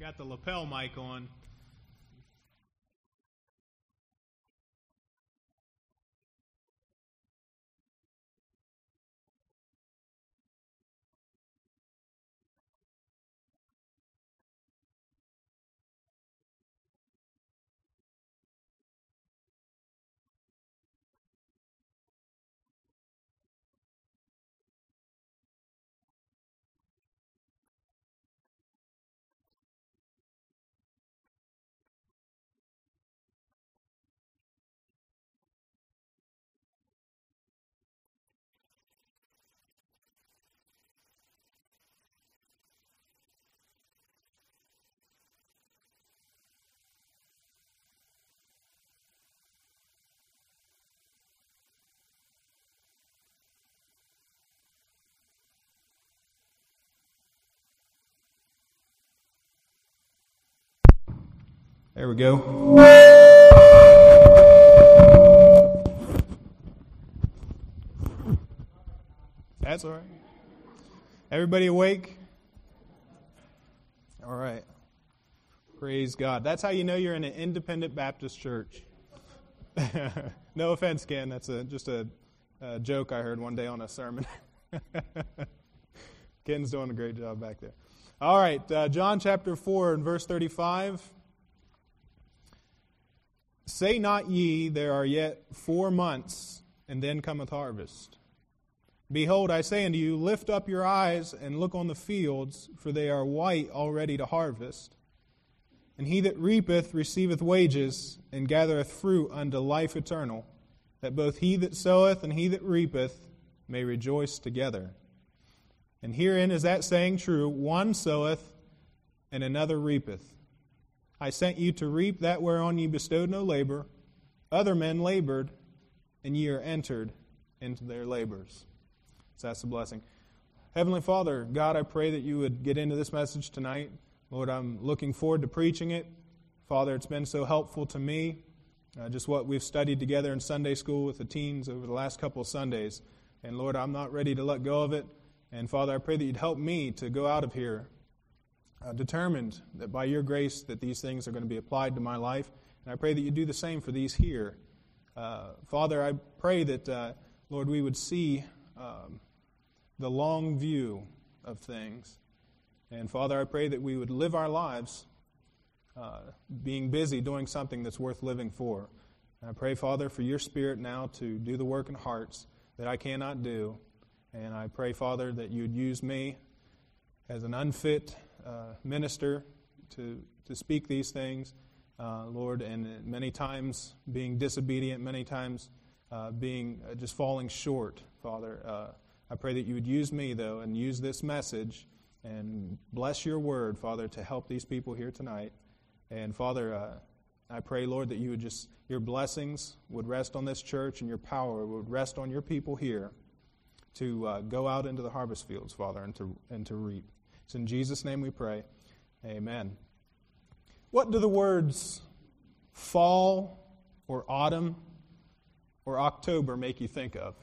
got the lapel mic on. There we go. That's all right. Everybody awake? All right. Praise God. That's how you know you're in an independent Baptist church. No offense, Ken. That's just a joke I heard one day on a sermon. Ken's doing a great job back there. All right. John chapter 4 and verse 35. Say not ye, there are yet 4 months, and then cometh harvest. Behold, I say unto you, lift up your eyes and look on the fields, for they are white already to harvest. And he that reapeth receiveth wages, and gathereth fruit unto life eternal, that both he that soweth and he that reapeth may rejoice together. And herein is that saying true, one soweth, and another reapeth. I sent you to reap that whereon ye bestowed no labor. Other men labored, and ye are entered into their labors. So that's the blessing. Heavenly Father, God, I pray that you would get into this message tonight. Lord, I'm looking forward to preaching it. Father, it's been so helpful to me, just what we've studied together in Sunday school with the teens over the last couple of Sundays. And Lord, I'm not ready to let go of it. And Father, I pray that you'd help me to go out of here determined that by your grace that these things are going to be applied to my life. And I pray that you do the same for these here. Father, I pray that, Lord, we would see the long view of things. And Father, I pray that we would live our lives being busy doing something that's worth living for. And I pray, Father, for your Spirit now to do the work in hearts that I cannot do. And I pray, Father, that you'd use me as an unfit minister to speak these things, Lord, and many times being disobedient, many times being just falling short, Father. I pray that you would use me, though, and use this message and bless your word, Father, to help these people here tonight. And Father, I pray, Lord, that you would your blessings would rest on this church and your power would rest on your people here to go out into the harvest fields, Father, and to reap. It's in Jesus' name we pray. Amen. What do the words fall or autumn or October make you think of?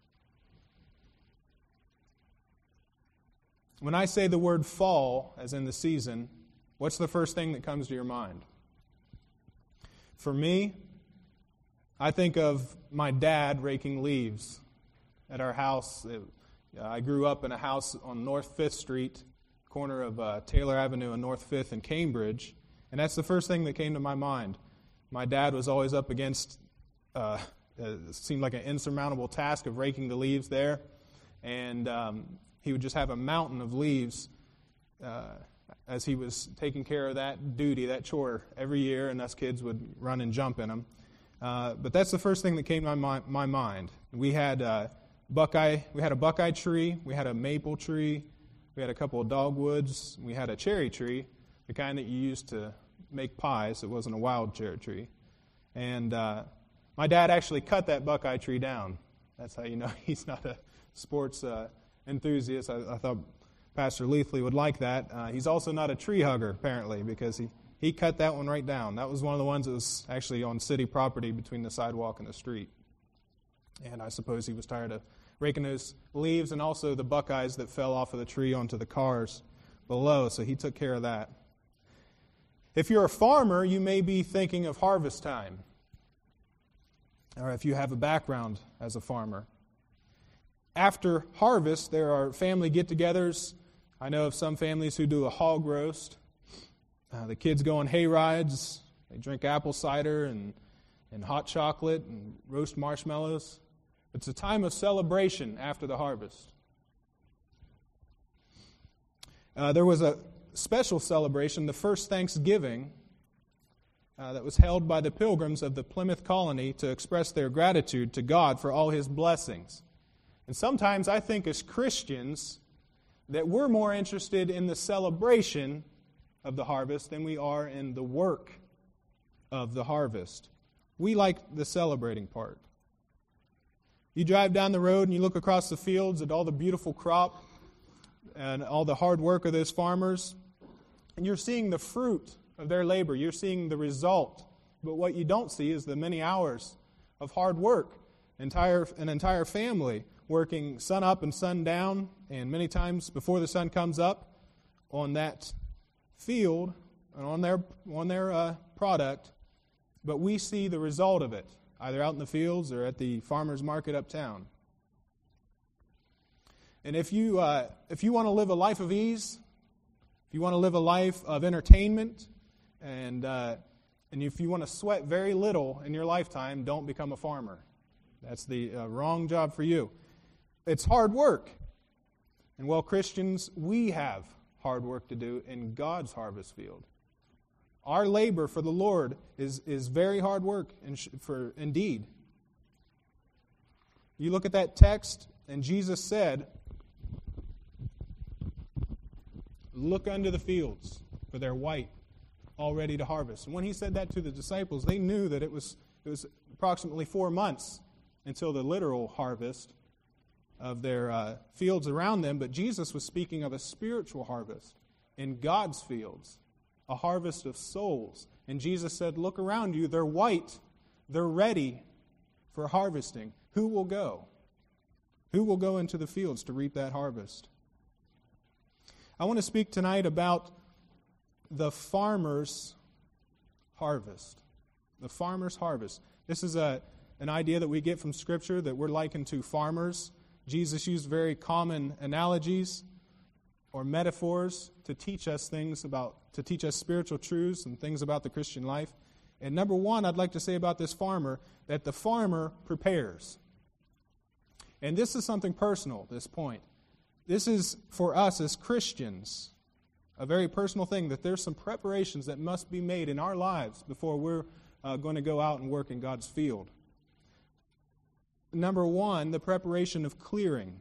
When I say the word fall, as in the season, what's the first thing that comes to your mind? For me, I think of my dad raking leaves at our house. I grew up in a house on North 5th Street, corner of Taylor Avenue and North 5th in Cambridge, and that's the first thing that came to my mind. My dad was always up against, it seemed like an insurmountable task of raking the leaves there, and he would just have a mountain of leaves as he was taking care of that duty, that chore every year, and us kids would run and jump in them. But that's the first thing that came to my mind. We had a buckeye tree, we had a maple tree, we had a couple of dogwoods, we had a cherry tree, the kind that you used to make pies. It wasn't a wild cherry tree. And my dad actually cut that buckeye tree down. That's how you know he's not a sports enthusiast. I thought Pastor Leathley would like that. He's also not a tree hugger, apparently, because he cut that one right down. That was one of the ones that was actually on city property between the sidewalk and the street. And I suppose he was tired of raking those leaves and also the buckeyes that fell off of the tree onto the cars below, so he took care of that. If you're a farmer, you may be thinking of harvest time, or if you have a background as a farmer. After harvest, there are family get-togethers. I know of some families who do a hog roast. The kids go on hay rides. They drink apple cider and hot chocolate and roast marshmallows. It's a time of celebration after the harvest. There was a special celebration, the first Thanksgiving, that was held by the pilgrims of the Plymouth colony to express their gratitude to God for all His blessings. And sometimes I think as Christians that we're more interested in the celebration of the harvest than we are in the work of the harvest. We like the celebrating part. You drive down the road and you look across the fields at all the beautiful crop and all the hard work of those farmers, and you're seeing the fruit of their labor. You're seeing the result. But what you don't see is the many hours of hard work. An entire family working sun up and sun down, and many times before the sun comes up on that field and on their product. But we see the result of it, either out in the fields or at the farmer's market uptown. And if you want to live a life of ease, if you want to live a life of entertainment, and if you want to sweat very little in your lifetime, don't become a farmer. That's the wrong job for you. It's hard work. And well, Christians, we have hard work to do in God's harvest field. Our labor for the Lord is very hard work indeed. You look at that text, and Jesus said, "Look unto the fields, for they're white, all ready to harvest." And when He said that to the disciples, they knew that it was approximately 4 months until the literal harvest of their fields around them. But Jesus was speaking of a spiritual harvest in God's fields, a harvest of souls. And Jesus said, look around you, they're white, they're ready for harvesting. Who will go? Who will go into the fields to reap that harvest? I want to speak tonight about the farmer's harvest. The farmer's harvest. This is an idea that we get from Scripture, that we're likened to farmers. Jesus used very common analogies or metaphors to teach us spiritual truths and things about the Christian life. And number one, I'd like to say about this farmer, that the farmer prepares. And this is something personal, this point. This is, for us as Christians, a very personal thing, that there's some preparations that must be made in our lives before we're going to go out and work in God's field. Number one, the preparation of clearing.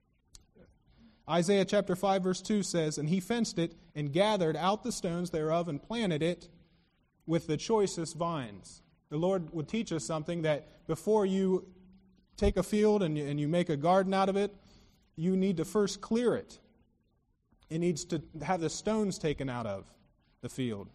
Isaiah chapter 5 verse 2 says, "And he fenced it and gathered out the stones thereof and planted it with the choicest vines." The Lord would teach us something, that before you take a field and you make a garden out of it, you need to first clear it. It needs to have the stones taken out of the field.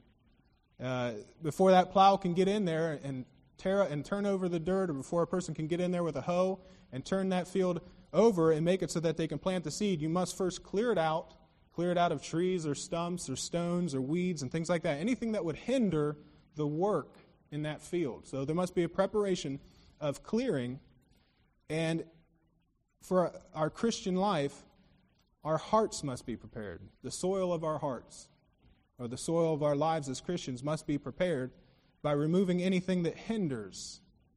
Before that plow can get in there and turn over the dirt, or before a person can get in there with a hoe and turn that field over and make it so that they can plant the seed, you must first clear it out of trees or stumps or stones or weeds and things like that, anything that would hinder the work in that field. So there must be a preparation of clearing. And for our Christian life, our hearts must be prepared. The soil of our hearts, or the soil of our lives as Christians, must be prepared by removing anything that hinders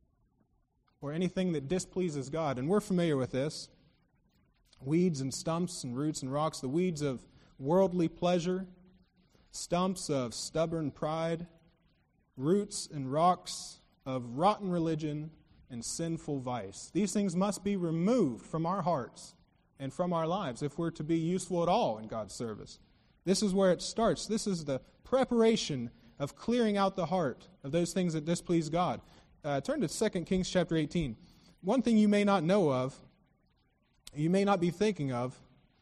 or anything that displeases God. And we're familiar with this. Weeds and stumps and roots and rocks, the weeds of worldly pleasure, stumps of stubborn pride, roots and rocks of rotten religion and sinful vice. These things must be removed from our hearts and from our lives if we're to be useful at all in God's service. This is where it starts. This is the preparation of clearing out the heart of those things that displease God. Turn to 2 Kings chapter 18. One thing you may not know of, you may not be thinking of,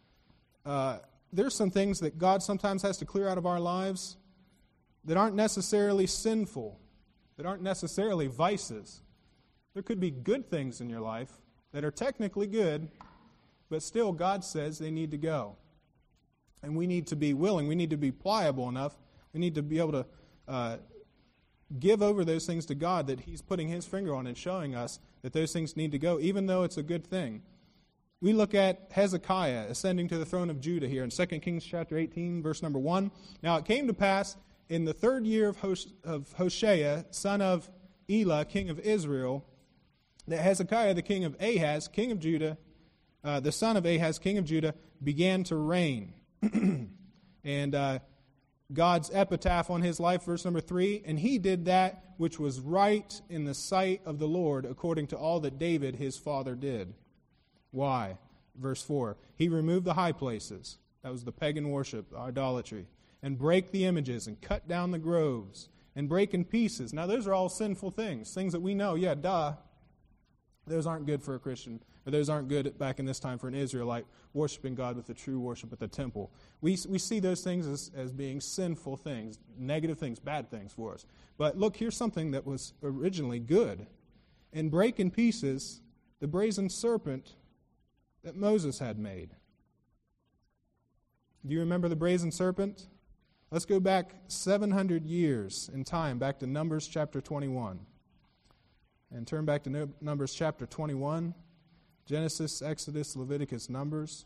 there's some things that God sometimes has to clear out of our lives that aren't necessarily sinful, that aren't necessarily vices. There could be good things in your life that are technically good, but still God says they need to go. And we need to be willing, we need to be pliable enough, we need to be able to give over those things to God that He's putting His finger on and showing us that those things need to go, even though it's a good thing. We look at Hezekiah ascending to the throne of Judah here in 2 Kings chapter 18, verse number 1. Now it came to pass in the 3rd year of Hoshea, son of Elah, king of Israel, that Hezekiah, the king of Ahaz, king of Judah, the son of Ahaz, king of Judah, began to reign. And God's epitaph on his life, verse number 3, and he did that which was right in the sight of the Lord, according to all that David his father did. Why? Verse 4, he removed the high places, that was the pagan worship, the idolatry, and brake the images, and cut down the groves, and brake in pieces. Now those are all sinful things that we know, those aren't good for a Christian, or those aren't good back in this time for an Israelite worshiping God with the true worship at the temple. We see those things as being sinful things, negative things, bad things for us. But look, here's something that was originally good. And break in pieces the brazen serpent that Moses had made. Do you remember the brazen serpent? Let's go back 700 years in time, back to Numbers chapter 21. And turn back to Numbers chapter 21. Genesis, Exodus, Leviticus, Numbers.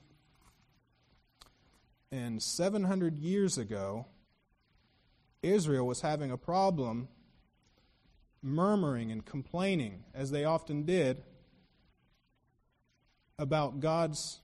And 700 years ago, Israel was having a problem murmuring and complaining, as they often did, about God's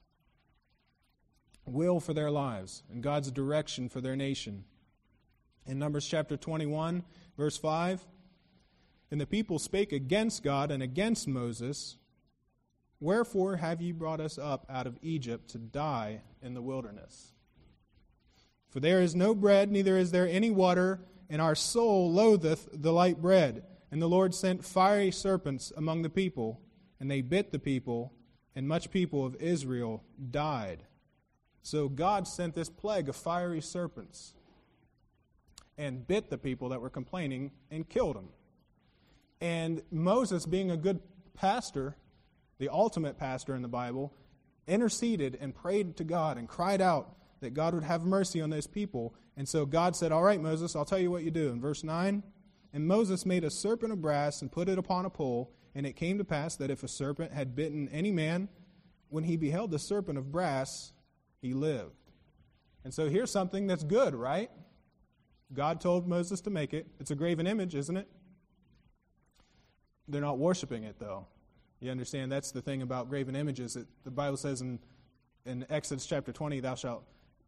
will for their lives and God's direction for their nation. In Numbers chapter 21, verse 5, and the people spake against God and against Moses, wherefore have ye brought us up out of Egypt to die in the wilderness? For there is no bread, neither is there any water, and our soul loatheth the light bread. And the Lord sent fiery serpents among the people, and they bit the people, and much people of Israel died. So God sent this plague of fiery serpents and bit the people that were complaining and killed them. And Moses, being a good pastor, the ultimate pastor in the Bible, interceded and prayed to God and cried out that God would have mercy on those people. And so God said, all right, Moses, I'll tell you what you do. In verse 9, and Moses made a serpent of brass and put it upon a pole, and it came to pass that if a serpent had bitten any man, when he beheld the serpent of brass, he lived. And so here's something that's good, right? God told Moses to make it. It's a graven image, isn't it? They're not worshiping it, though. You understand, that's the thing about graven images. The Bible says in Exodus chapter 20, thou shalt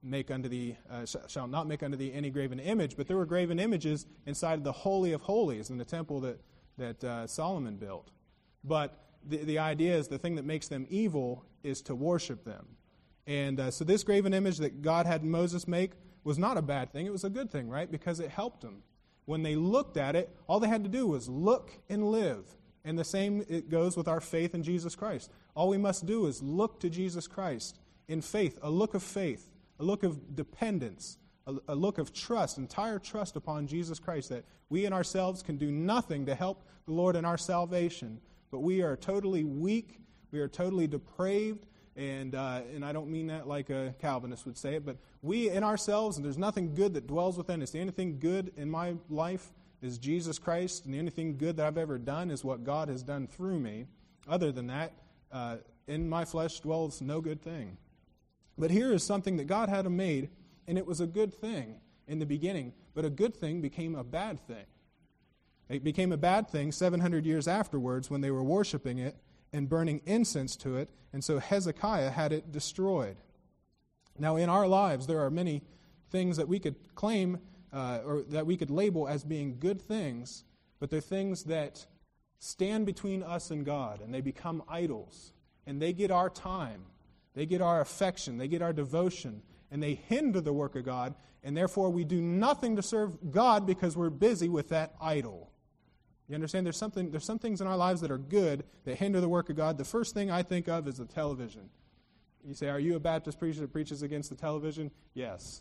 shalt not make unto thee any graven image. But there were graven images inside of the Holy of Holies in the temple that Solomon built. But the idea is the thing that makes them evil is to worship them. And so this graven image that God had Moses make was not a bad thing. It was a good thing, right? Because it helped them. When they looked at it, all they had to do was look and live. And the same it goes with our faith in Jesus Christ. All we must do is look to Jesus Christ in faith, a look of dependence, a look of trust, entire trust upon Jesus Christ, that we in ourselves can do nothing to help the Lord in our salvation. But we are totally weak, we are totally depraved, and I don't mean that like a Calvinist would say it, but we in ourselves, and there's nothing good that dwells within us. The only thing good in my life is Jesus Christ, and the only thing good that I've ever done is what God has done through me. Other than that, in my flesh dwells no good thing. But here is something that God had made, and it was a good thing in the beginning, but a good thing became a bad thing. It became a bad thing 700 years afterwards when they were worshiping it and burning incense to it, and so Hezekiah had it destroyed. Now, in our lives, there are many things that we could claim or that we could label as being good things, but they're things that stand between us and God, and they become idols, and they get our time, they get our affection, they get our devotion, and they hinder the work of God, and therefore we do nothing to serve God because we're busy with that idol. You understand? There's some things in our lives that are good that hinder the work of God. The first thing I think of is the television. You say, are you a Baptist preacher that preaches against the television? Yes.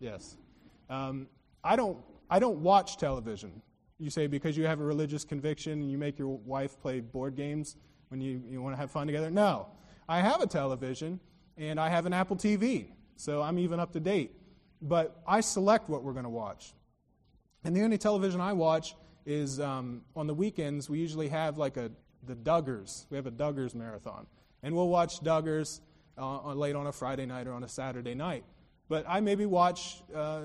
I don't watch television. You say because you have a religious conviction and you make your wife play board games when you want to have fun together? No. I have a television and I have an Apple TV, so I'm even up to date. But I select what we're going to watch. And the only television I watch is on the weekends. We usually have like the Duggars. We have a Duggars marathon. And we'll watch Duggars late on a Friday night or on a Saturday night. But I maybe watch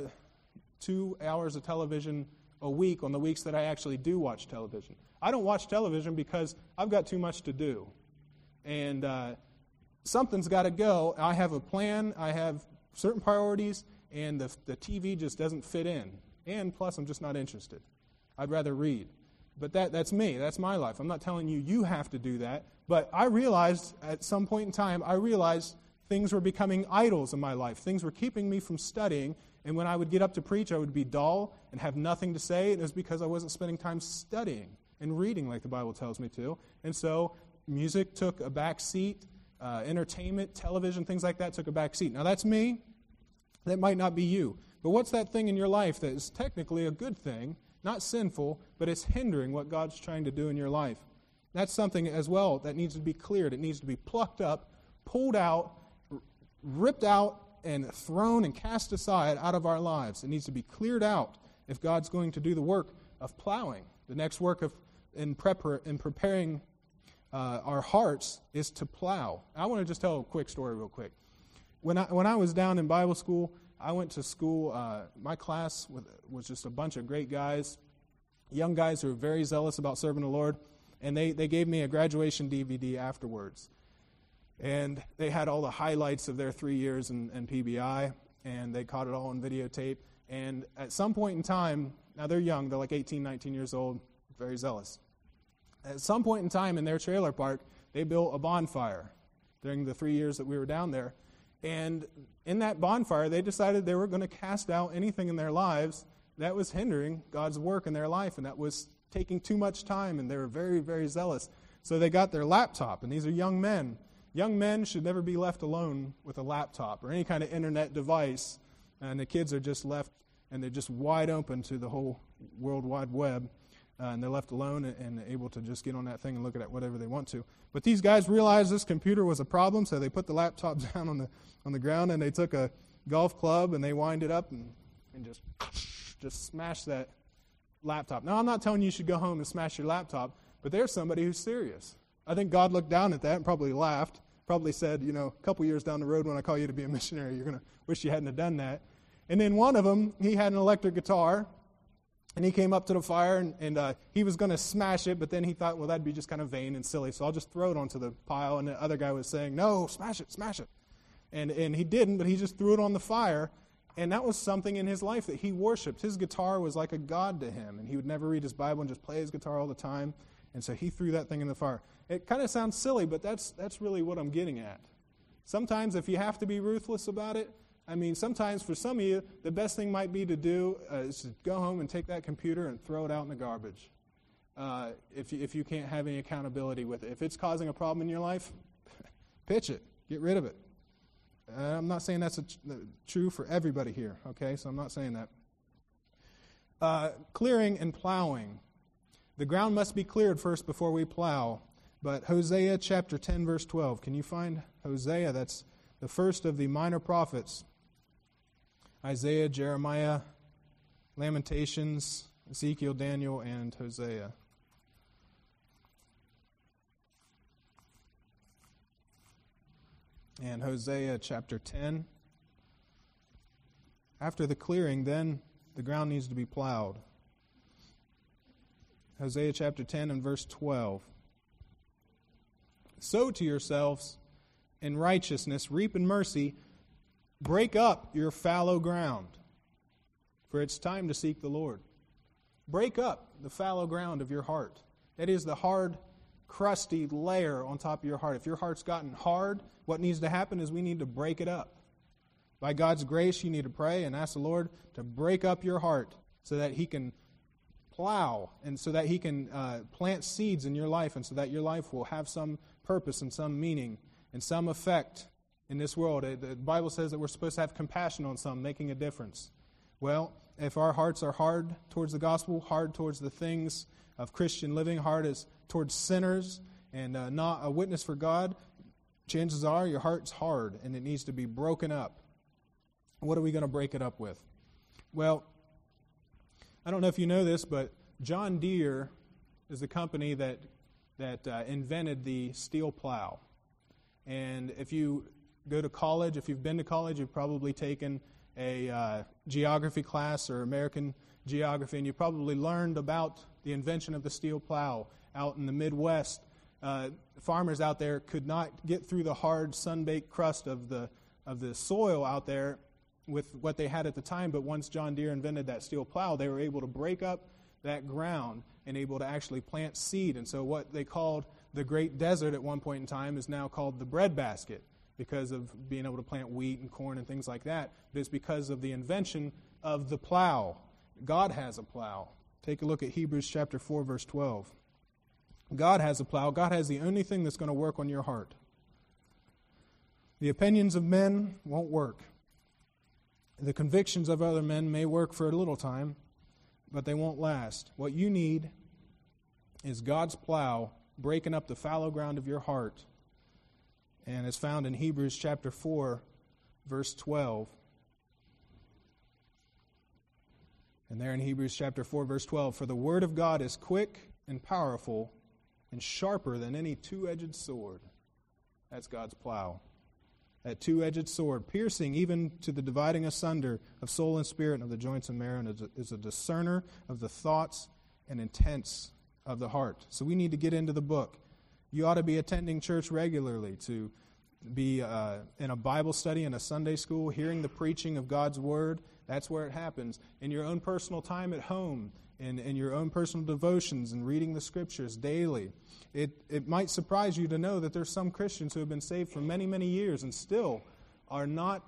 2 hours of television a week on the weeks that I actually do watch television. I don't watch television because I've got too much to do. And something's got to go. I have a plan. I have certain priorities, and the TV just doesn't fit in. And plus, I'm just not interested. I'd rather read. But that's me. That's my life. I'm not telling you have to do that. But I realized at some point in time, things were becoming idols in my life. Things were keeping me from studying. And when I would get up to preach, I would be dull and have nothing to say. And it was because I wasn't spending time studying and reading like the Bible tells me to. And so music took a back seat. Entertainment, television, things like that took a back seat. Now that's me. That might not be you. But what's that thing in your life that is technically a good thing, not sinful, but it's hindering what God's trying to do in your life? That's something as well that needs to be cleared. It needs to be plucked up, pulled out, ripped out, and thrown and cast aside out of our lives. It needs to be cleared out if God's going to do the work of plowing. The next work in preparing our hearts is to plow. I want to just tell a quick story real quick. When I was down in Bible school, I went to school. My class was just a bunch of great guys, young guys who were very zealous about serving the Lord, and they gave me a graduation DVD afterwards. And they had all the highlights of their 3 years in PBI, and they caught it all on videotape. And at some point in time, now they're young, they're like 18, 19 years old, very zealous. At some point in time in their trailer park, they built a bonfire during the 3 years that we were down there. And in that bonfire, they decided they were going to cast out anything in their lives that was hindering God's work in their life, and that was taking too much time, and they were very, very zealous. So they got their laptop, and these are young men. Young men should never be left alone with a laptop or any kind of internet device, and the kids are just left, and they're just wide open to the whole World Wide Web. And they're left alone and able to just get on that thing and look at whatever they want to. But these guys realized this computer was a problem, so they put the laptop down on the ground, and they took a golf club and they wind it up and just smash that laptop. Now, I'm not telling you should go home and smash your laptop, but there's somebody who's serious. I think God looked down at that and probably laughed, probably said, a couple years down the road when I call you to be a missionary, you're going to wish you hadn't have done that. And then one of them, he had an electric guitar. And he came up to the fire, and he was going to smash it, but then he thought, well, that'd be just kind of vain and silly, so I'll just throw it onto the pile. And the other guy was saying, no, smash it, smash it. And he didn't, but he just threw it on the fire, and that was something in his life that he worshipped. His guitar was like a god to him, and he would never read his Bible and just play his guitar all the time, and so he threw that thing in the fire. It kind of sounds silly, but that's really what I'm getting at. Sometimes if you have to be ruthless about it, sometimes for some of you, the best thing might be to do is to go home and take that computer and throw it out in the garbage. If you can't have any accountability with it. If it's causing a problem in your life, pitch it. Get rid of it. I'm not saying that's true for everybody here, okay? So I'm not saying that. Clearing and plowing. The ground must be cleared first before we plow. But Hosea chapter 10, verse 12. Can you find Hosea? That's the first of the minor prophets. Isaiah, Jeremiah, Lamentations, Ezekiel, Daniel, and Hosea. And Hosea chapter 10. After the clearing, then the ground needs to be plowed. Hosea chapter 10 and verse 12. Sow to yourselves in righteousness, reap in mercy, break up your fallow ground, for it's time to seek the Lord. Break up the fallow ground of your heart. That is the hard, crusty layer on top of your heart. If your heart's gotten hard, what needs to happen is we need to break it up. By God's grace, you need to pray and ask the Lord to break up your heart so that He can plow and so that He can plant seeds in your life and so that your life will have some purpose and some meaning and some effect in this world. The Bible says that we're supposed to have compassion on some, making a difference. Well, if our hearts are hard towards the gospel, hard towards the things of Christian living, hard as towards sinners, and not a witness for God, chances are your heart's hard and it needs to be broken up. What are we going to break it up with? Well, I don't know if you know this, but John Deere is the company that invented the steel plow. And if you go to college, if you've been to college, you've probably taken a geography class or American geography, and you probably learned about the invention of the steel plow. Out in the Midwest, farmers out there could not get through the hard sun-baked crust of the soil out there with what they had at the time, but once John Deere invented that steel plow, they were able to break up that ground and able to actually plant seed. And so what they called the Great Desert at one point in time is now called the breadbasket because of being able to plant wheat and corn and things like that. But it's because of the invention of the plow. God has a plow. Take a look at Hebrews chapter 4, verse 12. God has a plow. God has the only thing that's going to work on your heart. The opinions of men won't work. The convictions of other men may work for a little time, but they won't last. What you need is God's plow breaking up the fallow ground of your heart. And it's found in Hebrews chapter 4, verse 12. And there in Hebrews chapter 4, verse 12, for the word of God is quick and powerful and sharper than any two-edged sword. That's God's plow. That two-edged sword, piercing even to the dividing asunder of soul and spirit and of the joints and marrow, and is a discerner of the thoughts and intents of the heart. So we need to get into the book. You ought to be attending church regularly, to be in a Bible study in a Sunday school, hearing the preaching of God's Word. That's where it happens. In your own personal time at home, in your own personal devotions, and reading the Scriptures daily. It might surprise you to know that there's some Christians who have been saved for many, many years and still are not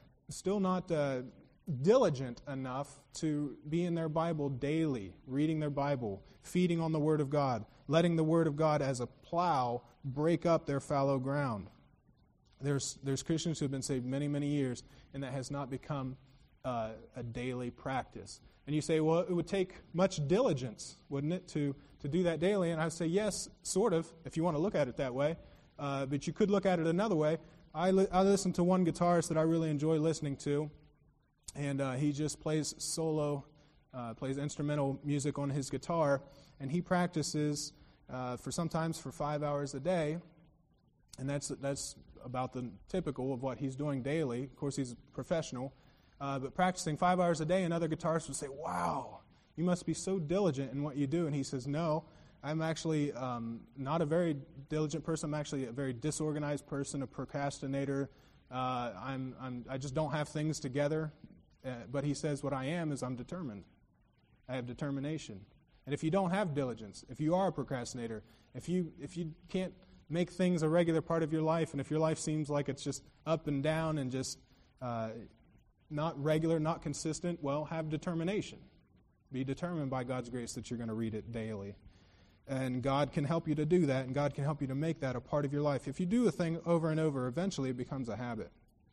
diligent enough to be in their Bible daily, reading their Bible, feeding on the Word of God, letting the Word of God as a plow break up their fallow ground. There's Christians who have been saved many, many years, and that has not become a daily practice. And you say, well, it would take much diligence, wouldn't it, to do that daily? And I would say, yes, sort of, if you want to look at it that way. But you could look at it another way. I listen to one guitarist that I really enjoy listening to, and he just plays solo, plays instrumental music on his guitar, and he practices sometimes for 5 hours a day, and that's about the typical of what he's doing daily. Of course, he's a professional. But practicing 5 hours a day, and other guitarists would say, wow, you must be so diligent in what you do. And he says, no, I'm actually not a very diligent person. I'm actually a very disorganized person, a procrastinator. I just don't have things together. But he says what I am is I'm determined. I have determination. And if you don't have diligence, if you are a procrastinator, if you can't make things a regular part of your life, and if your life seems like it's just up and down and just not regular, not consistent, well, have determination. Be determined by God's grace that you're going to read it daily. And God can help you to do that, and God can help you to make that a part of your life. If you do a thing over and over, eventually it becomes a habit.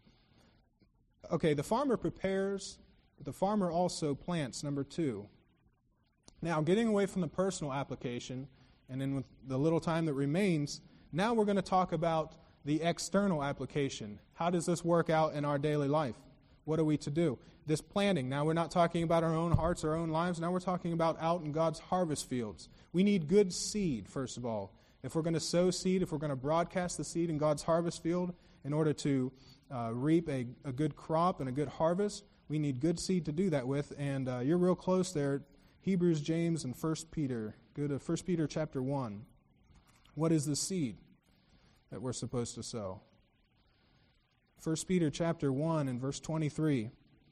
Okay, the farmer prepares, but the farmer also plants, number 2. Now, getting away from the personal application, and then with the little time that remains, now we're going to talk about the external application. How does this work out in our daily life? What are we to do? This planting, now we're not talking about our own hearts, our own lives. Now we're talking about out in God's harvest fields. We need good seed, first of all. If we're going to sow seed, if we're going to broadcast the seed in God's harvest field in order to reap a good crop and a good harvest, we need good seed to do that with. And you're real close there. Hebrews, James, and 1 Peter. Go to 1 Peter chapter 1. What is the seed that we're supposed to sow? 1 Peter chapter 1 and verse 23.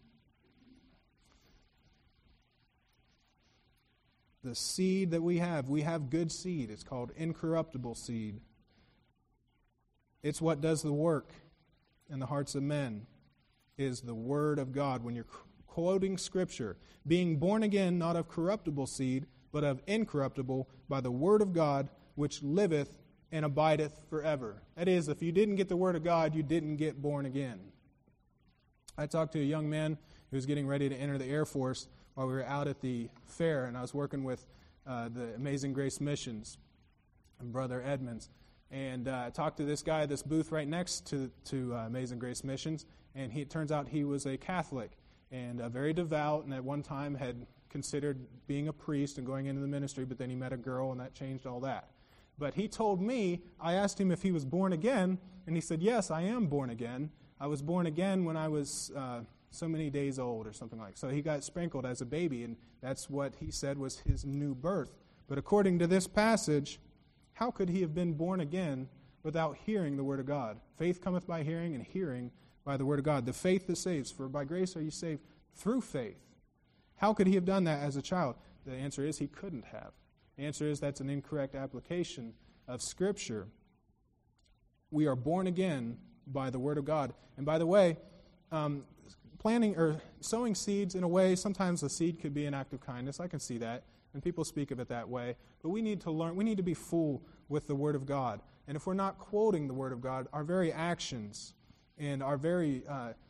The seed that we have good seed. It's called incorruptible seed. It's what does the work in the hearts of men, is the Word of God. When you're quoting Scripture, being born again, not of corruptible seed, but of incorruptible, by the Word of God, which liveth and abideth forever. That is, if you didn't get the Word of God, you didn't get born again. I talked to a young man who was getting ready to enter the Air Force while we were out at the fair, and I was working with the Amazing Grace Missions and Brother Edmonds. And I talked to this guy at this booth right next to Amazing Grace Missions, and it turns out he was a Catholic. and very devout, and at one time had considered being a priest and going into the ministry, but then he met a girl, and that changed all that. But he told me, I asked him if he was born again, and he said, yes, I am born again. I was born again when I was so many days old or something like that. So he got sprinkled as a baby, and that's what he said was his new birth. But according to this passage, how could he have been born again without hearing the Word of God? Faith cometh by hearing, and hearing by the Word of God. The faith that saves. For by grace are you saved through faith. How could he have done that as a child? The answer is he couldn't have. The answer is that's an incorrect application of Scripture. We are born again by the Word of God. And by the way, planting or sowing seeds, in a way, sometimes a seed could be an act of kindness. I can see that, and people speak of it that way. But we need to learn, we need to be full with the Word of God. And if we're not quoting the Word of God, our very actions and our very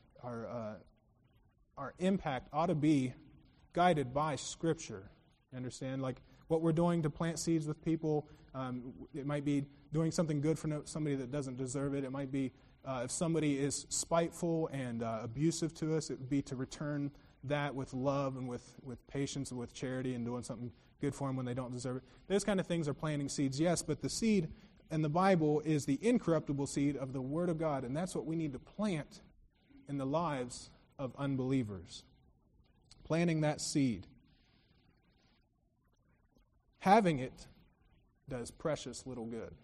our impact ought to be guided by Scripture. You understand? Like what we're doing to plant seeds with people, it might be doing something good for somebody that doesn't deserve it. It might be if somebody is spiteful and abusive to us, it would be to return that with love and with patience and with charity and doing something good for them when they don't deserve it. Those kind of things are planting seeds, yes, but the seed in the Bible is the incorruptible seed of the Word of God, and that's what we need to plant in the lives of unbelievers. Planting that seed. Having it does precious little good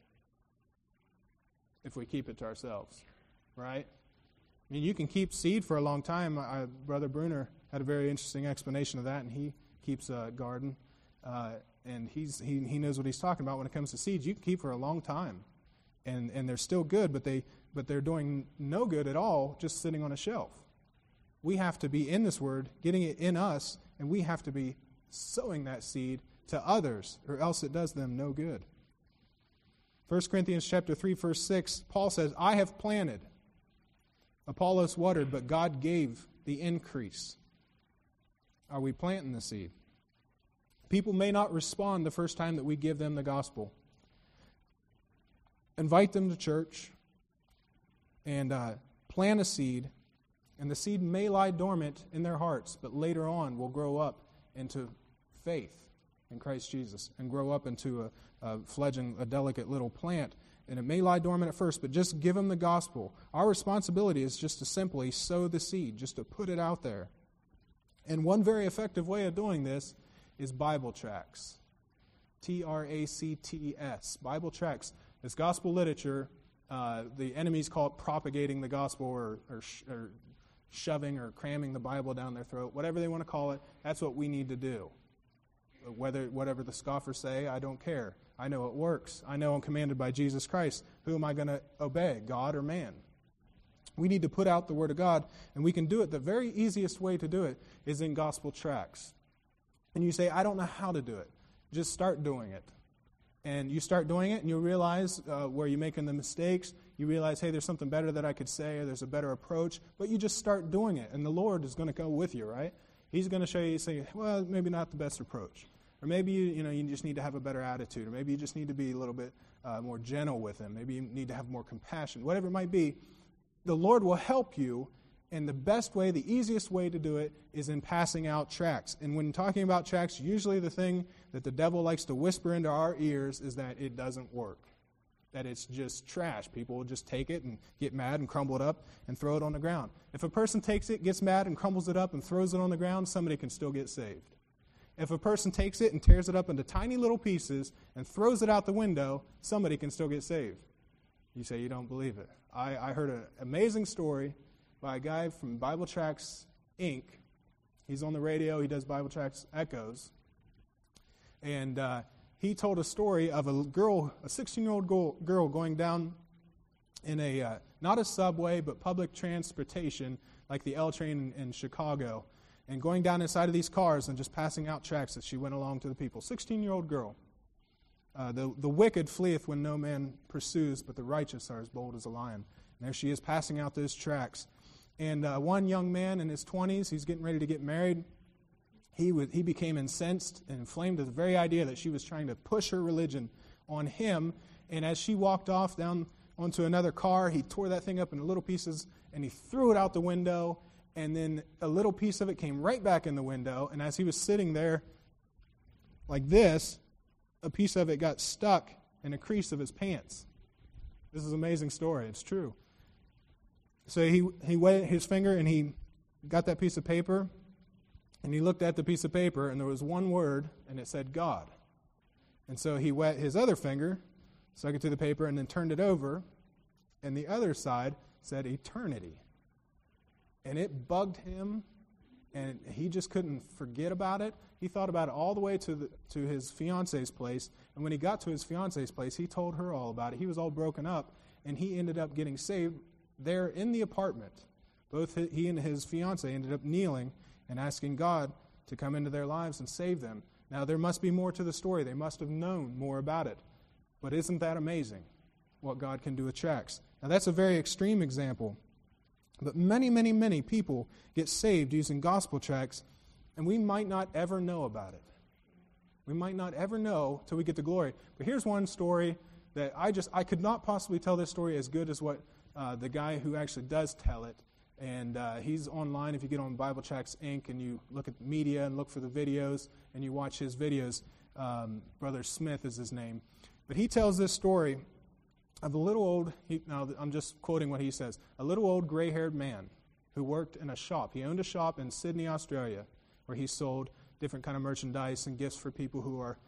if we keep it to ourselves, right? I mean, you can keep seed for a long time. Brother Bruner had a very interesting explanation of that, and he keeps a garden, and he knows what he's talking about when it comes to seeds. You can keep for a long time, and they're still good, but they're doing no good at all just sitting on a shelf. We have to be in this Word, getting it in us, and we have to be sowing that seed to others, or else it does them no good. 1 Corinthians chapter 3, verse 6, Paul says, I have planted, Apollos watered, but God gave the increase. Are we planting the seed? People may not respond the first time that we give them the gospel. Invite them to church and plant a seed, and the seed may lie dormant in their hearts, but later on will grow up into faith in Christ Jesus and grow up into a fledgling, a delicate little plant. And it may lie dormant at first, but just give them the gospel. Our responsibility is just to simply sow the seed, just to put it out there. And one very effective way of doing this is Bible tracts. Tracts. Bible tracts. It's gospel literature. The enemies call it propagating the gospel or shoving or cramming the Bible down their throat. Whatever they want to call it, that's what we need to do. Whatever the scoffers say, I don't care. I know it works. I know I'm commanded by Jesus Christ. Who am I going to obey, God or man? We need to put out the Word of God, and we can do it. The very easiest way to do it is in gospel tracts. And you say, I don't know how to do it. Just start doing it. And you start doing it, and you realize where you're making the mistakes. You realize, hey, there's something better that I could say, or there's a better approach. But you just start doing it, and the Lord is going to go with you, right? He's going to show you, say, well, maybe not the best approach. Or maybe you just need to have a better attitude. Or maybe you just need to be a little bit more gentle with him. Maybe you need to have more compassion. Whatever it might be, the Lord will help you. And the best way, the easiest way to do it is in passing out tracts. And when talking about tracts, usually the thing that the devil likes to whisper into our ears is that it doesn't work. That it's just trash. People will just take it and get mad and crumble it up and throw it on the ground. If a person takes it, gets mad and crumbles it up and throws it on the ground, somebody can still get saved. If a person takes it and tears it up into tiny little pieces and throws it out the window, somebody can still get saved. You say you don't believe it. I heard an amazing story by a guy from Bible Tracts, Inc. He's on the radio. He does Bible Tracts Echoes. And he told a story of a girl, a 16-year-old girl going down in a, not a subway, but public transportation, like the L train in Chicago, and going down inside of these cars and just passing out tracts as she went along to the people. 16-year-old girl. The wicked fleeth when no man pursues, but the righteous are as bold as a lion. And there she is passing out those tracts. And one young man in his 20s, he's getting ready to get married. He became incensed and inflamed at the very idea that she was trying to push her religion on him. And as she walked off down onto another car, he tore that thing up into little pieces and he threw it out the window. and then a little piece of it came right back in the window, and as he was sitting there like this, a piece of it got stuck in a crease of his pants. This is an amazing story. It's true. So he wet his finger, and he got that piece of paper, and he looked at the piece of paper, and there was one word, and it said God. And so he wet his other finger, stuck it to the paper, and then turned it over, and the other side said eternity. And it bugged him, and he just couldn't forget about it. He thought about it all the way to his fiance's place, and when he got to his fiance's place, he told her all about it. He was all broken up, and he ended up getting saved there in the apartment. Both he and his fiance ended up kneeling and asking God to come into their lives and save them. Now, there must be more to the story. They must have known more about it. But isn't that amazing, what God can do with tracts? Now, that's a very extreme example. But many, many, many people get saved using gospel tracts, and we might not ever know about it. We might not ever know till we get to glory. But here's one story that I could not possibly tell this story as good as what the guy who actually does tell it. And he's online. If you get on Bible Tracts Inc. and you look at media and look for the videos and you watch his videos, Brother Smith is his name. But he tells this story of a little old, now I'm just quoting what he says, a little old gray-haired man who worked in a shop. He owned a shop in Sydney, Australia, where he sold different kind of merchandise and gifts for people who are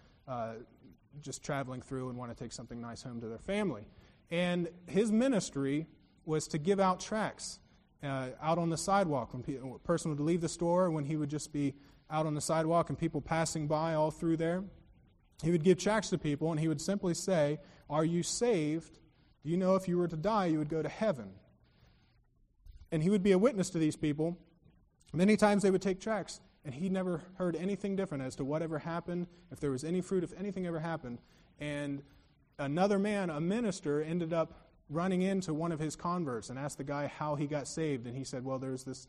just traveling through and want to take something nice home to their family. And his ministry was to give out tracts out on the sidewalk. When a person would leave the store, when he would just be out on the sidewalk and people passing by all through there, he would give tracts to people, and he would simply say, "Are you saved? Do you know if you were to die, you would go to heaven?" And he would be a witness to these people. Many times they would take tracts, and he never heard anything different as to whatever happened, if there was any fruit, if anything ever happened. And another man, a minister, ended up running into one of his converts and asked the guy how he got saved. And he said, well, there's this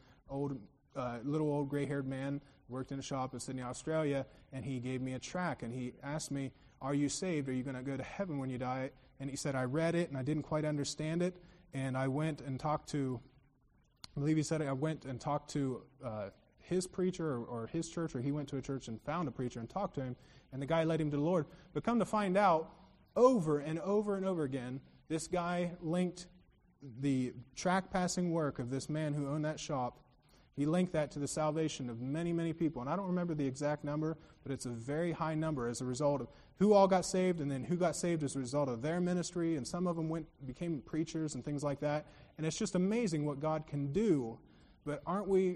little old gray-haired man, worked in a shop in Sydney, Australia, and he gave me a tract, and he asked me, are you saved? Are you going to go to heaven when you die? And he said, I read it, and I didn't quite understand it, and I went and talked to, I believe he said, I went and talked to his preacher or his church, or he went to a church and found a preacher and talked to him, and the guy led him to the Lord. But come to find out, over and over and over again, this guy linked the tract passing work of this man who owned that shop. He linked that to the salvation of many, many people. And I don't remember the exact number, but it's a very high number as a result of who all got saved and then who got saved as a result of their ministry. And some of them became preachers and things like that. And it's just amazing what God can do. But aren't we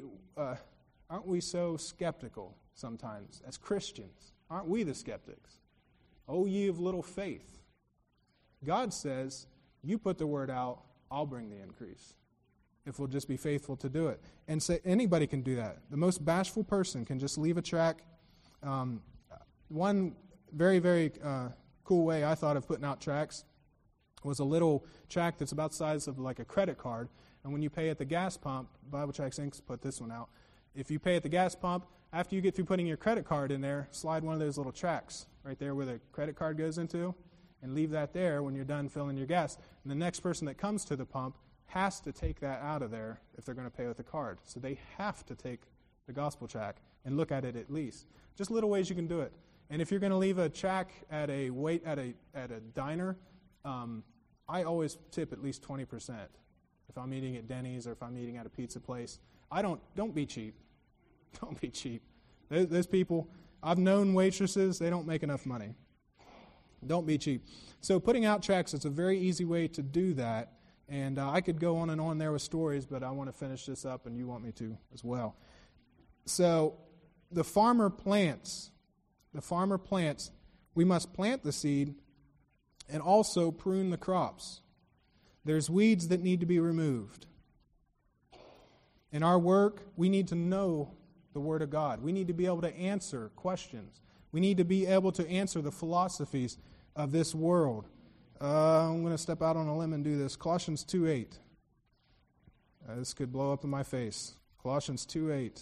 so skeptical sometimes as Christians? Aren't we the skeptics? O ye of little faith. God says, you put the word out, I'll bring the increase, if we'll just be faithful to do it. And so anybody can do that. The most bashful person can just leave a tract. One very, very cool way I thought of putting out tracts was a little tract that's about the size of like a credit card. And when you pay at the gas pump, Bible Tracts Inc. put this one out. If you pay at the gas pump, after you get through putting your credit card in there, slide one of those little tracts right there where the credit card goes into, and leave that there when you're done filling your gas. And the next person that comes to the pump has to take that out of there if they're going to pay with a card. So they have to take the gospel tract and look at it at least. Just little ways you can do it. And if you're going to leave a tract at a diner, I always tip at least 20%. If I'm eating at Denny's or if I'm eating at a pizza place, don't be cheap. Don't be cheap. Those people, I've known waitresses, they don't make enough money. Don't be cheap. So putting out tracts is a very easy way to do that. And I could go on and on there with stories, but I want to finish this up, and you want me to as well. So the farmer plants. We must plant the seed and also prune the crops. There's weeds that need to be removed. In our work, we need to know the Word of God. We need to be able to answer questions. We need to be able to answer the philosophies of this world. I'm going to step out on a limb and do this. Colossians 2:8. This could blow up in my face. Colossians 2:8.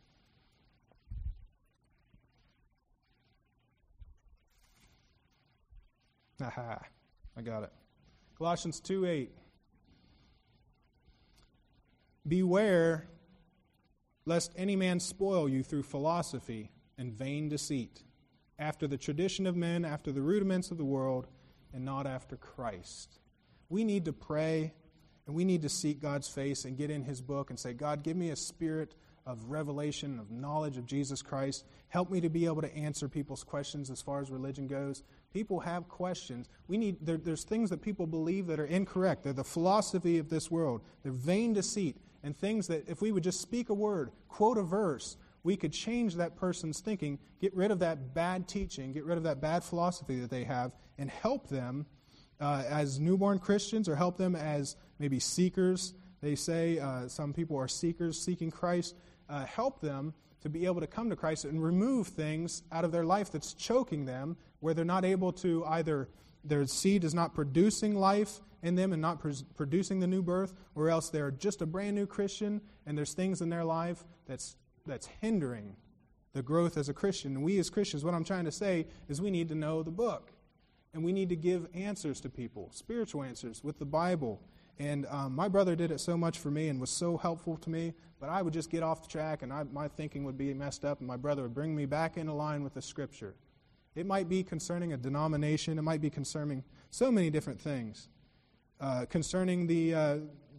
Aha, I got it. Colossians 2:8. Beware lest any man spoil you through philosophy and vain deceit, after the tradition of men, after the rudiments of the world, and not after Christ. We need to pray, and we need to seek God's face and get in His book and say, God, give me a spirit of revelation, of knowledge of Jesus Christ. Help me to be able to answer people's questions as far as religion goes. People have questions. There's things that people believe that are incorrect. They're the philosophy of this world. They're vain deceit, and things that if we would just speak a word, quote a verse, we could change that person's thinking, get rid of that bad teaching, get rid of that bad philosophy that they have, and help them as newborn Christians, or help them as maybe seekers. They say some people are seekers, seeking Christ. Help them to be able to come to Christ and remove things out of their life that's choking them, where they're not able to either, their seed is not producing life in them and not producing the new birth, or else they're just a brand new Christian and there's things in their life that's hindering the growth as a Christian. And we as Christians, what I'm trying to say is we need to know the book. And we need to give answers to people, spiritual answers with the Bible. And my brother did it so much for me and was so helpful to me, but I would just get off the track and my thinking would be messed up, and my brother would bring me back into line with the Scripture. It might be concerning a denomination. It might be concerning so many different things. Concerning the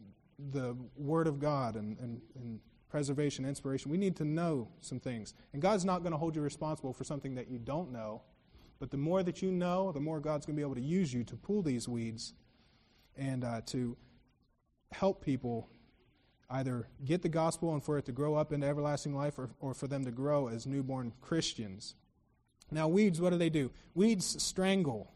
Word of God and preservation, inspiration. We need to know some things. And God's not going to hold you responsible for something that you don't know. But the more that you know, the more God's going to be able to use you to pull these weeds and to help people either get the gospel and for it to grow up into everlasting life, or for them to grow as newborn Christians. Now, weeds, what do? Weeds strangle.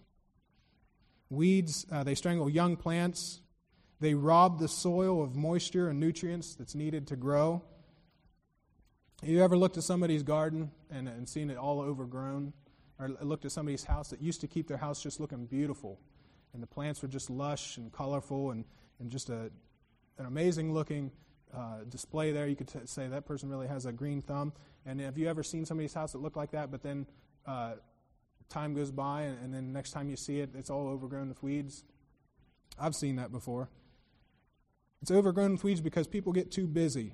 Weeds, they strangle young plants. They rob the soil of moisture and nutrients that's needed to grow. Have you ever looked at somebody's garden and seen it all overgrown? Or looked at somebody's house that used to keep their house just looking beautiful, and the plants were just lush and colorful and just an amazing looking display there. You could say that person really has a green thumb. And have you ever seen somebody's house that looked like that, but then time goes by and then next time you see it, it's all overgrown with weeds? I've seen that before. It's overgrown with weeds because people get too busy.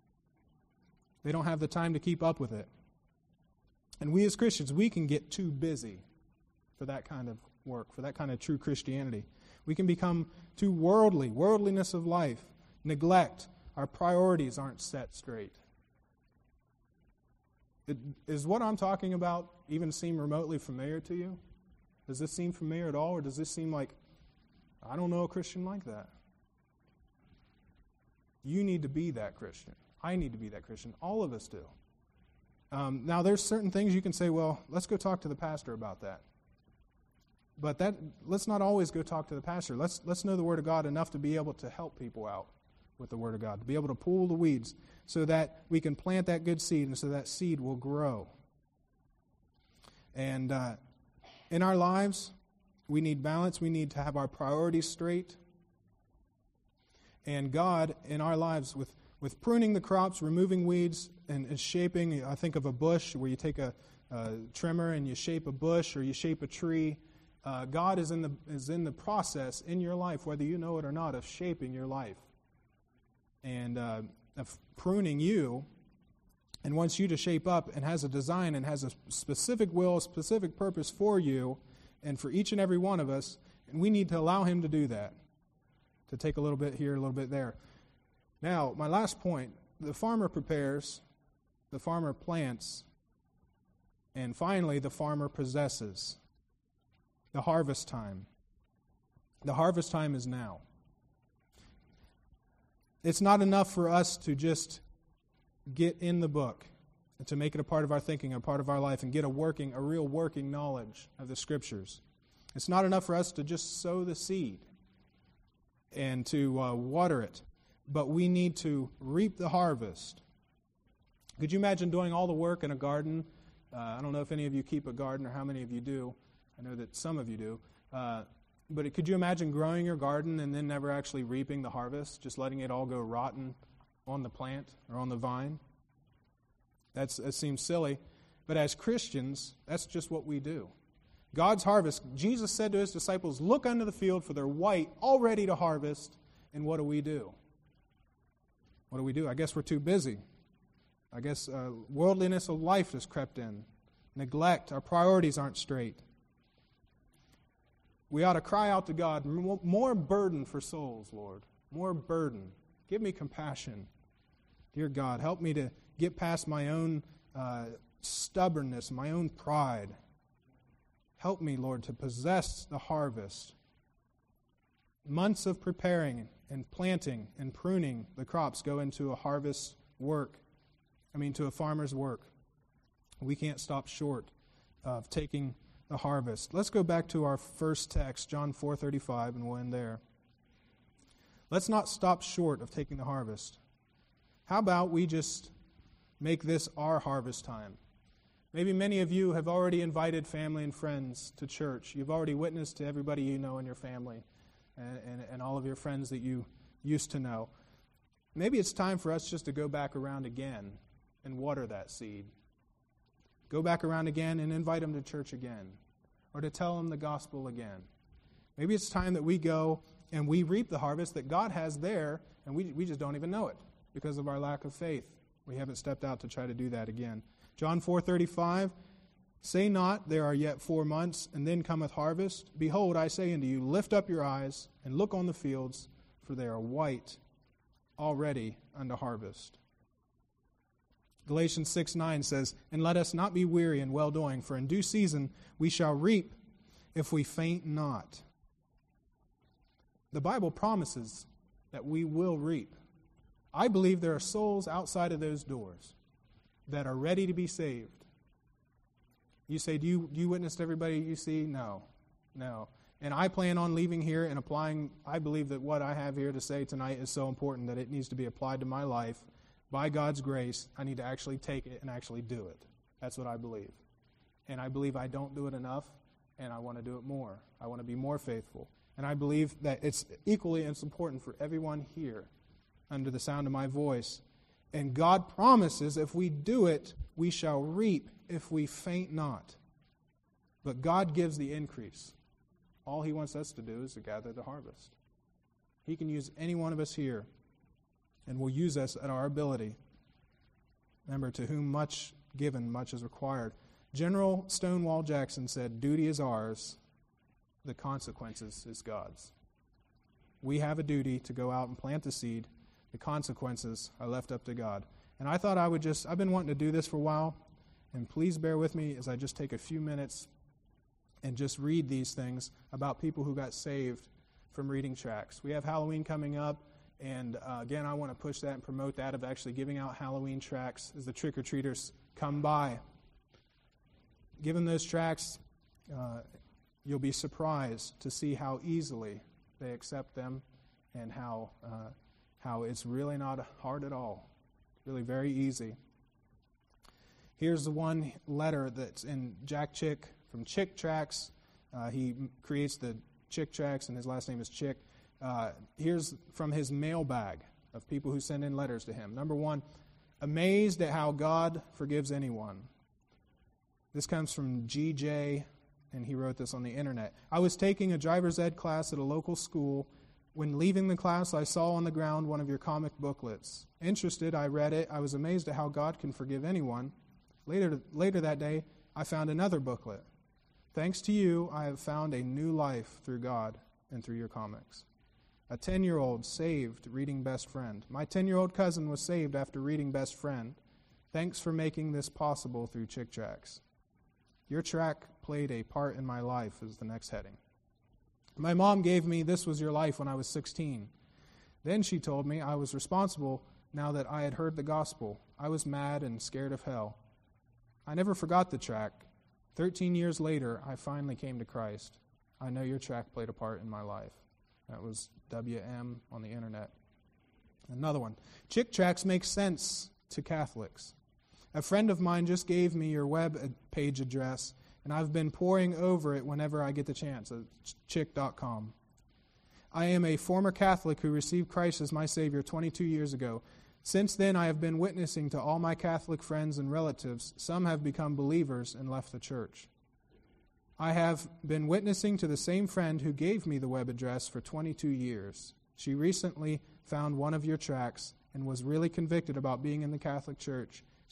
They don't have the time to keep up with it. And we as Christians, we can get too busy for that kind of work, for that kind of true Christianity. We can become too worldly, worldliness of life, neglect. Our priorities aren't set straight. Is what I'm talking about even seem remotely familiar to you? Does this seem familiar at all, or does this seem like, I don't know a Christian like that? You need to be that Christian. I need to be that Christian. All of us do. Now, there's certain things you can say, well, let's go talk to the pastor about that. But let's not always go talk to the pastor. Let's know the Word of God enough to be able to help people out with the Word of God, to be able to pull the weeds so that we can plant that good seed and so that seed will grow. And in our lives, we need balance. We need to have our priorities straight. And God, in our lives, with pruning the crops, removing weeds, and shaping, I think of a bush where you take a trimmer and you shape a bush or you shape a tree. God is in the process in your life, whether you know it or not, of shaping your life and of pruning you, and wants you to shape up and has a design and has a specific will, a specific purpose for you and for each and every one of us, and we need to allow Him to do that, to take a little bit here, a little bit there. Now, my last point, the farmer prepares, the farmer plants, and finally the farmer possesses. The harvest time. The harvest time is now. It's not enough for us to just get in the book and to make it a part of our thinking, a part of our life, and get a real working knowledge of the Scriptures. It's not enough for us to just sow the seed and to water it, but we need to reap the harvest. Could you imagine doing all the work in a garden? I don't know if any of you keep a garden or how many of you do. I know that some of you do. But could you imagine growing your garden and then never actually reaping the harvest, just letting it all go rotten on the plant or on the vine? That seems silly. But as Christians, that's just what we do. God's harvest, Jesus said to His disciples, look unto the field, for they're white, all ready to harvest. And what do? What do? I guess we're too busy. I guess worldliness of life has crept in. Neglect. Our priorities aren't straight. We ought to cry out to God, more burden for souls, Lord. More burden. Give me compassion. Dear God, help me to get past my own stubbornness, my own pride. Help me, Lord, to possess the harvest. Months of preparing and planting and pruning the crops go into a harvest work. To a farmer's work. We can't stop short of taking the harvest. Let's go back to our first text, John 4:35, and we'll end there. Let's not stop short of taking the harvest. How about we just make this our harvest time? Maybe many of you have already invited family and friends to church. You've already witnessed to everybody you know in your family and all of your friends that you used to know. Maybe it's time for us just to go back around again and water that seed. Go back around again and invite them to church again, or to tell them the gospel again. Maybe it's time that we go and we reap the harvest that God has there, and we just don't even know it because of our lack of faith. We haven't stepped out to try to do that again. John 4:35, say not, there are yet 4 months, and then cometh harvest. Behold, I say unto you, lift up your eyes, and look on the fields, for they are white already unto harvest. Galatians 6:9 says, and let us not be weary in well-doing, for in due season we shall reap if we faint not. The Bible promises that we will reap. I believe there are souls outside of those doors that are ready to be saved. You say, do you witness to everybody you see? No. And I plan on leaving here and applying. I believe that what I have here to say tonight is so important that it needs to be applied to my life. By God's grace, I need to actually take it and actually do it. That's what I believe. And I believe I don't do it enough, and I want to do it more. I want to be more faithful. And I believe that it's equally as important for everyone here under the sound of my voice. And God promises if we do it, we shall reap if we faint not. But God gives the increase. All He wants us to do is to gather the harvest. He can use any one of us here, and will use us at our ability. Remember, to whom much given, much is required. General Stonewall Jackson said, duty is ours, the consequences is God's. We have a duty to go out and plant the seed. The consequences are left up to God. And I thought I've been wanting to do this for a while, and please bear with me as I just take a few minutes and just read these things about people who got saved from reading tracts. We have Halloween coming up. And again, I want to push that and promote that of actually giving out Halloween tracts as the trick-or-treaters come by. Given those tracts, you'll be surprised to see how easily they accept them and how it's really not hard at all. It's really very easy. Here's the one letter that's in Jack Chick from Chick Tracts. He creates the Chick Tracts, and his last name is Chick. Here's from his mailbag of people who send in letters to him. Number 1, amazed at how God forgives anyone. This comes from GJ, and he wrote this on the internet. I was taking a driver's ed class at a local school. When leaving the class, I saw on the ground one of your comic booklets. Interested, I read it. I was amazed at how God can forgive anyone. Later that day, I found another booklet. Thanks to you, I have found a new life through God and through your comics. A 10-year-old saved reading Best Friend. My 10-year-old cousin was saved after reading Best Friend. Thanks for making this possible through Chick Tracts. Your track played a part in my life is the next heading. My mom gave me This Was Your Life when I was 16. Then she told me I was responsible now that I had heard the gospel. I was mad and scared of hell. I never forgot the track. 13 years later, I finally came to Christ. I know your track played a part in my life. That was WM on the internet. Another one. Chick Tracts make sense to Catholics. A friend of mine just gave me your web page address, and I've been poring over it whenever I get the chance. It's chick.com. I am a former Catholic who received Christ as my Savior 22 years ago. Since then, I have been witnessing to all my Catholic friends and relatives. Some have become believers and left the church. I have been witnessing to the same friend who gave me the web address for 22 years. She recently found one of your tracts and was really convicted about being in the Catholic Church.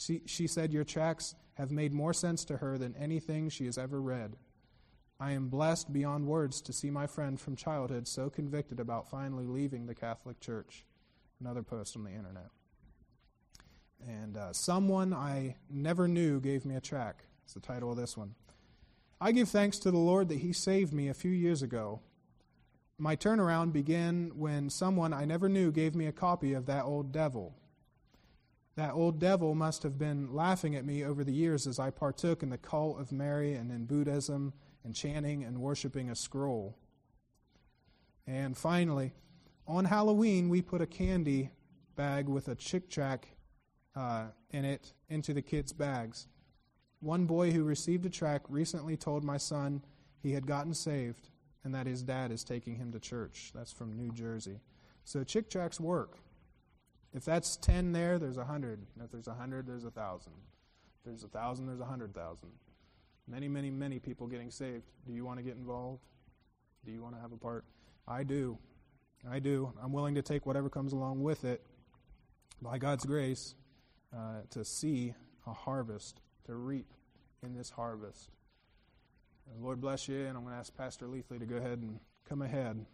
She said your tracts have made more sense to her than anything she has ever read. I am blessed beyond words to see my friend from childhood so convicted about finally leaving the Catholic Church. Another post on the internet. And someone I never knew gave me a tract. It's the title of this one. I give thanks to the Lord that He saved me a few years ago. My turnaround began when someone I never knew gave me a copy of That Old Devil. That old devil must have been laughing at me over the years as I partook in the cult of Mary and in Buddhism and chanting and worshiping a scroll. And finally, on Halloween, we put a candy bag with a Chick tract in it into the kids' bags. One boy who received a tract recently told my son he had gotten saved and that his dad is taking him to church. That's from New Jersey. So Chick tracts work. If that's 10 there, there's 100. If there's 100, there's 1,000. If there's 1,000, there's 100,000. Many, many, many people getting saved. Do you want to get involved? Do you want to have a part? I do. I do. I'm willing to take whatever comes along with it, by God's grace, to see a harvest, to reap in this harvest. Lord bless you, and I'm going to ask Pastor Leafley to go ahead and come ahead.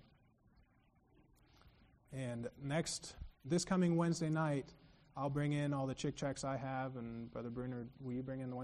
And this coming Wednesday night, I'll bring in all the Chick tracts I have, and Brother Bruner, will you bring in the